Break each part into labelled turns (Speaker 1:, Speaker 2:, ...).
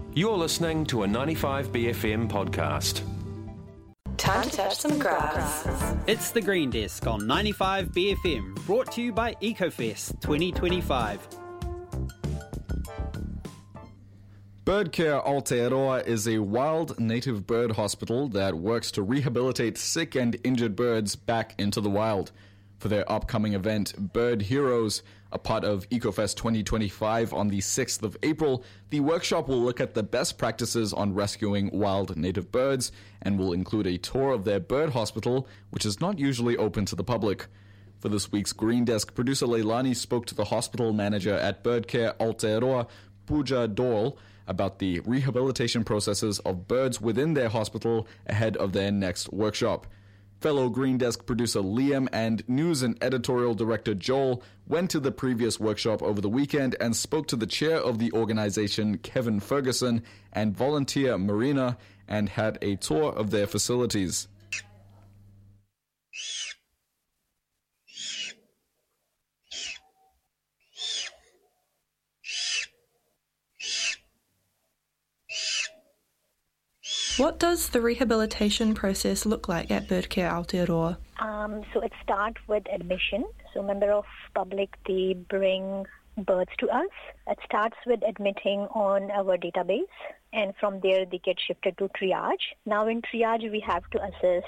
Speaker 1: You're listening to a 95BFM podcast.
Speaker 2: Time to touch some grass.
Speaker 3: It's the Green Desk on 95BFM, brought to you by EcoFest 2025.
Speaker 4: Birdcare Aotearoa is a wild native bird hospital that works to rehabilitate sick and injured birds back into the wild. For their upcoming event, Bird Heroes, a part of EcoFest 2025 on the 6th of April, the workshop will look at the best practices on rescuing wild native birds and will include a tour of their bird hospital, which is not usually open to the public. For this week's Green Desk, producer Leilani spoke to the hospital manager at Birdcare Aotearoa, Pooja Doyle, about the rehabilitation processes of birds within their hospital ahead of their next workshop. Fellow Green Desk producer Liam and news and editorial director Joel went to the previous workshop over the weekend and spoke to the chair of the organization, Kevin Ferguson, and volunteer Marina, and had a tour of their facilities.
Speaker 5: What does the rehabilitation process look like at Birdcare Aotearoa?
Speaker 6: So it starts with admission. So member of public, they bring birds to us. It starts with admitting on our database, and from there they get shifted to triage. Now in triage, we have to assess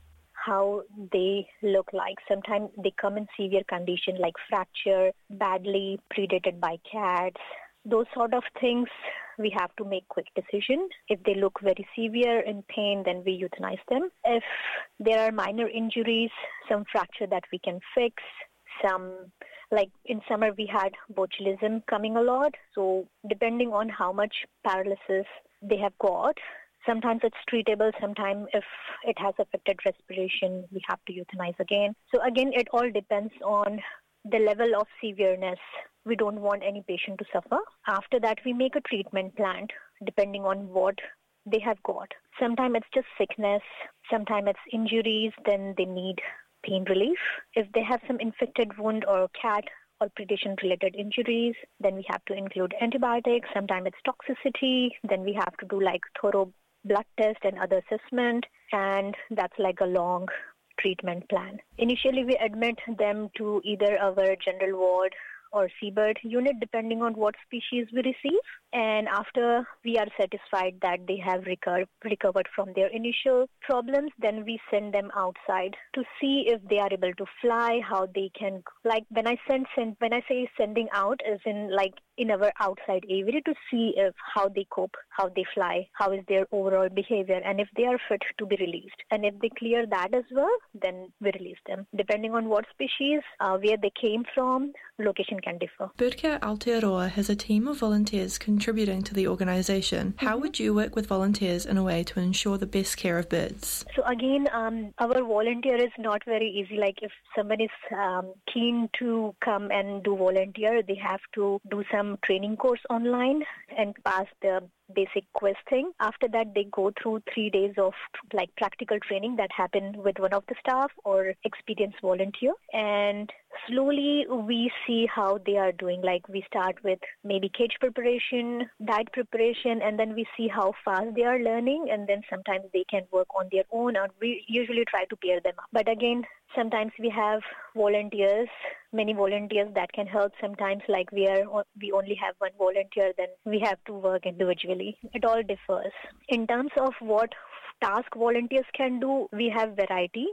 Speaker 6: how they look like. Sometimes they come in severe condition like fracture, badly predated by cats. Those sort of things, we have to make quick decisions. If they look very severe in pain, then we euthanize them. If there are minor injuries, some fracture that we can fix, some, like in summer we had botulism coming a lot. So depending on how much paralysis they have got, sometimes it's treatable, sometimes if it has affected respiration, we have to euthanize again. So again, it all depends on the level of severeness. We don't want any patient to suffer. After that, we make a treatment plan depending on what they have got. Sometimes it's just sickness, sometimes it's injuries, then they need pain relief. If they have some infected wound or cat or predation-related injuries, then we have to include antibiotics. Sometimes it's toxicity, then we have to do like thorough blood test and other assessment, and that's like a long treatment plan. Initially, we admit them to either our general ward or seabird unit, depending on what species we receive. And after we are satisfied that they have recovered from their initial problems, then we send them outside to see if they are able to fly, how they can, like when I say sending out, as in like in our outside area to see if how they cope, how they fly, how is their overall behavior, and if they are fit to be released. And if they clear that as well, then we release them. Depending on what species, where they came from, location can differ.
Speaker 5: Birdcare Aotearoa has a team of volunteers contributing to the organisation. How would you work with volunteers in a way to ensure the best care of birds?
Speaker 6: So again, our volunteer is not very easy. Like if someone is keen to come and do volunteer, they have to do some training course online and pass the basic quiz thing. After that, they go through 3 days of like practical training that happen with one of the staff or experienced volunteer. And slowly we see how they are doing. Like we start with maybe cage preparation, diet preparation, and then we see how fast they are learning. And then sometimes they can work on their own, or we usually try to pair them up. But again, sometimes we have volunteers, many volunteers that can help. Sometimes like we only have one volunteer, then we have to work individually. It all differs. In terms of what task volunteers can do, we have variety.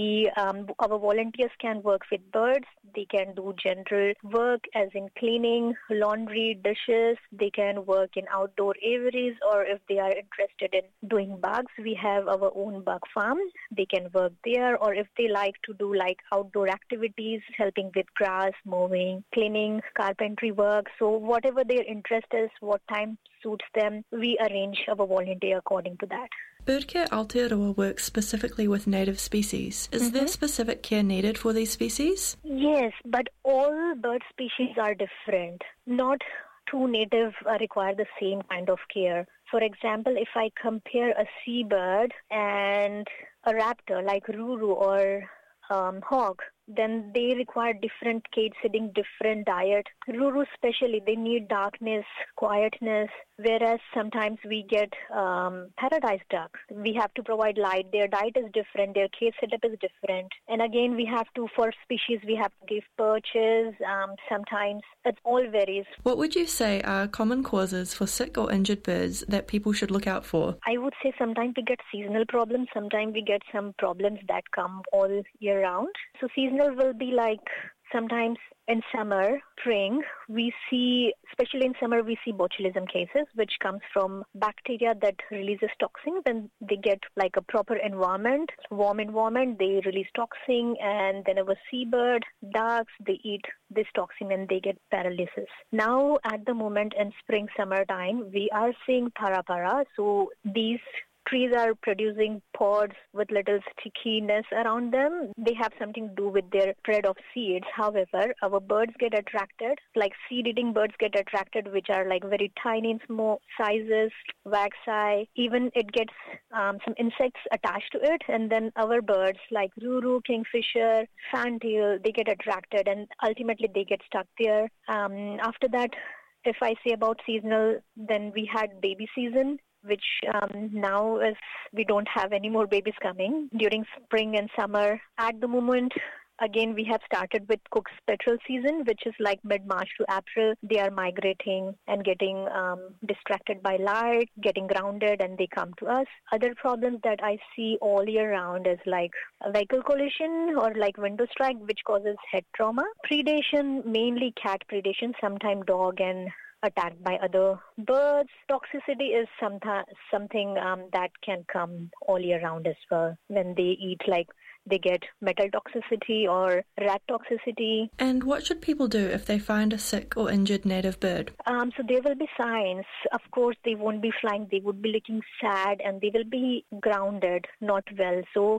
Speaker 6: Our volunteers can work with birds. They can do general work as in cleaning, laundry, dishes. They can work in outdoor aviaries, or if they are interested in doing bugs, we have our own bug farm. They can work there, or if they like to do like outdoor activities, helping with grass, mowing, cleaning, carpentry work. So whatever their interest is, what time suits them, we arrange our volunteer according to that.
Speaker 5: Birdcare Aotearoa works specifically with native species. Is there specific care needed for these species?
Speaker 6: Yes, but all bird species are different. Not two native require the same kind of care. For example, if I compare a seabird and a raptor like Ruru or hawk, then they require different cage sitting, different diet. Ruru especially, they need darkness, quietness, whereas sometimes we get paradise duck. We have to provide light. Their diet is different. Their cage setup is different. And again, we have to, for species, we have to give perches. Sometimes it all varies.
Speaker 5: What would you say are common causes for sick or injured birds that people should look out for?
Speaker 6: I would say sometimes we get seasonal problems. Sometimes we get some problems that come all year round. So seasonal will be like sometimes in summer, spring, we see, especially in summer, we see botulism cases, which comes from bacteria that releases toxin. When they get like a proper environment, warm environment, they release toxin, and then our seabird, ducks, they eat this toxin and they get paralysis. Now, at the moment in spring, summertime, we are seeing para. So these trees are producing pods with little stickiness around them. They have something to do with their spread of seeds. However, our birds get attracted, like seed-eating birds get attracted, which are like very tiny in small sizes, waxeye. Even it gets some insects attached to it, and then our birds like ruru, kingfisher, fantail, they get attracted, and ultimately they get stuck there. After that, if I say about seasonal, then we had baby season, which now is we don't have any more babies coming during spring and summer. At the moment, again, we have started with Cook's petrel season, which is like mid-March to April. They are migrating and getting distracted by light, getting grounded, and they come to us. Other problems that I see all year round is like a vehicle collision or like window strike, which causes head trauma. Predation, mainly cat predation, sometimes dog and attacked by other birds. Toxicity is something that can come all year round as well. When they eat, like they get metal toxicity or rat toxicity.
Speaker 5: And what should people do if they find a sick or injured native bird?
Speaker 6: So there will be signs. Of course, they won't be flying. They would be looking sad and they will be grounded, not well. So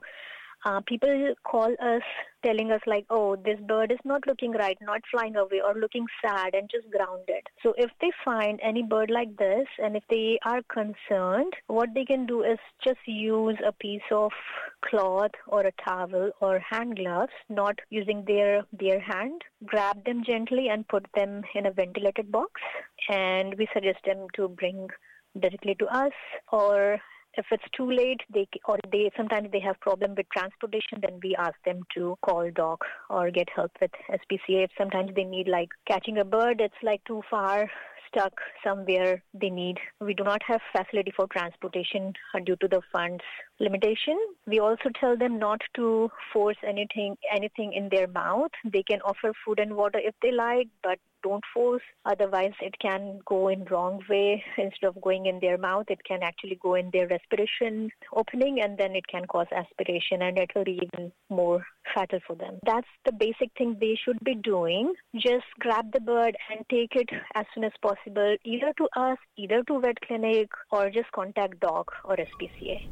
Speaker 6: people call us telling us like, oh, this bird is not looking right, not flying away or looking sad and just grounded. So if they find any bird like this and if they are concerned, what they can do is just use a piece of cloth or a towel or hand gloves, not using their hand, grab them gently and put them in a ventilated box. And we suggest them to bring directly to us, or if it's too late, sometimes they have problem with transportation, then we ask them to call DOC or get help with SPCA. If sometimes they need like catching a bird, it's like too far, stuck somewhere we do not have facility for transportation due to the funds limitation. We also tell them not to force anything in their mouth. They can offer food and water if they like, but don't force. Otherwise, it can go in wrong way. Instead of going in their mouth, it can actually go in their respiration opening, and then it can cause aspiration, and it will be even more fatal for them. That's the basic thing they should be doing. Just grab the bird and take it as soon as possible, either to us, either to vet clinic, or just contact DOC or SPCA.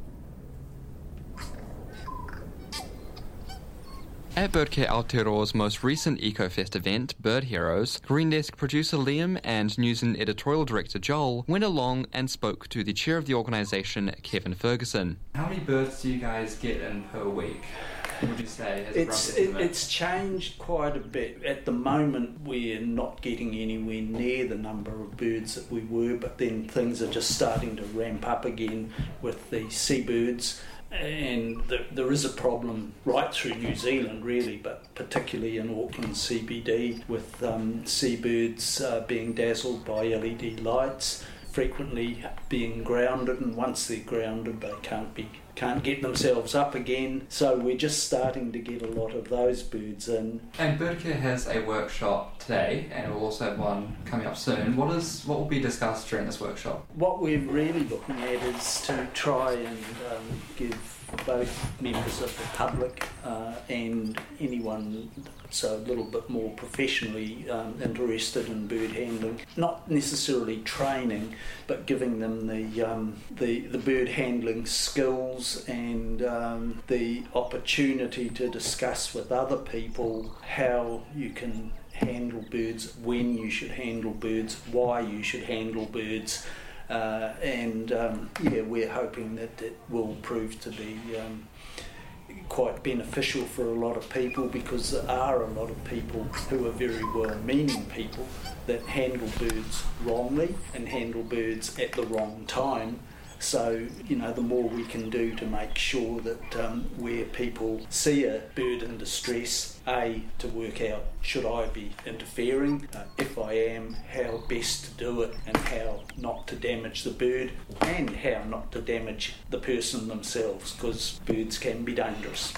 Speaker 7: At Birdcare Aotearoa's most recent EcoFest event, Bird Heroes, Green Desk producer Liam and News and editorial director Joel went along and spoke to the chair of the organisation, Kevin Ferguson.
Speaker 8: How many birds do you guys get in per week? Would you say?
Speaker 9: It's changed quite a bit. At the moment, we're not getting anywhere near the number of birds that we were, but then things are just starting to ramp up again with the seabirds. And there is a problem right through New Zealand, really, but particularly in Auckland CBD, with seabirds being dazzled by LED lights, frequently being grounded, and once they're grounded, they can't get themselves up again. So we're just starting to get a lot of those birds in.
Speaker 8: And Birdcare has a workshop today, and we'll also have one coming up soon. What will be discussed during this workshop?
Speaker 9: What we're really looking at is to try and give both members of the public and anyone so a little bit more professionally interested in bird handling, not necessarily training, but giving them the bird handling skills and the opportunity to discuss with other people how you can handle birds, when you should handle birds, why you should handle birds. We're hoping that it will prove to be quite beneficial for a lot of people, because there are a lot of people who are very well-meaning people that handle birds wrongly and handle birds at the wrong time. So, the more we can do to make sure that where people see a bird in distress, to work out, should I be interfering? If I am, how best to do it, and how not to damage the bird, and how not to damage the person themselves, because birds can be dangerous.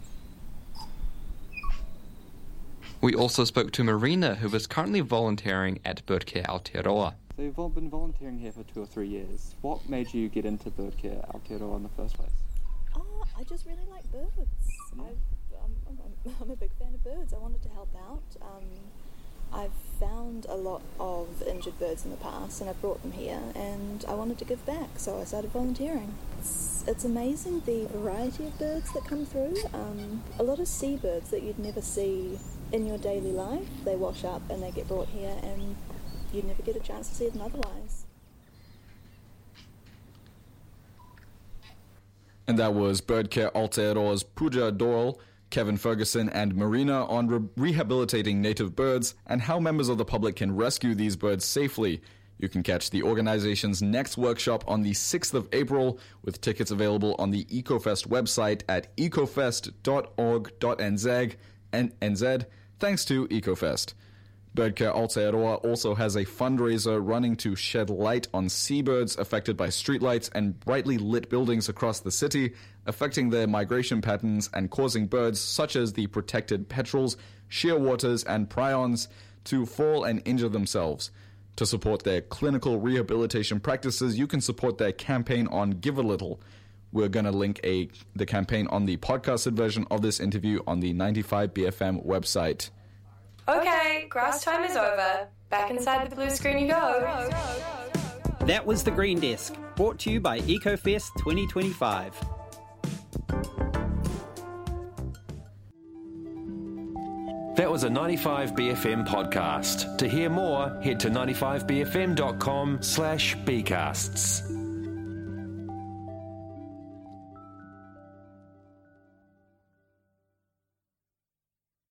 Speaker 7: We also spoke to Marina, who is currently volunteering at Birdcare Aotearoa.
Speaker 10: So you've been volunteering here for 2 or 3 years. What made you get into Birdcare Aotearoa in the first place?
Speaker 11: I just really like birds. I'm a big fan of birds. I wanted to help out. I've found a lot of injured birds in the past, and I've brought them here, and I wanted to give back, so I started volunteering. It's amazing the variety of birds that come through. A lot of seabirds that you'd never see in your daily life. They wash up and they get brought here, and you'd never get a chance to see them otherwise.
Speaker 4: And that was Birdcare Aotearoa's Pooja Doyle, Kevin Ferguson and Marina on rehabilitating native birds and how members of the public can rescue these birds safely. You can catch the organization's next workshop on the 6th of April, with tickets available on the EcoFest website at ecofest.org.nz, thanks to EcoFest. Birdcare Aotearoa also has a fundraiser running to shed light on seabirds affected by streetlights and brightly lit buildings across the city, affecting their migration patterns and causing birds such as the protected petrels, shearwaters, and prions to fall and injure themselves. To support their clinical rehabilitation practices, you can support their campaign on Give a Little. We're going to link the campaign on the podcasted version of this interview on the 95BFM website.
Speaker 2: Okay, grass time is over. Back inside the blue screen you go.
Speaker 3: That was The Green Desk, brought to you by EcoFest 2025.
Speaker 1: That was a 95BFM podcast. To hear more, head to 95bfm.com/bcasts.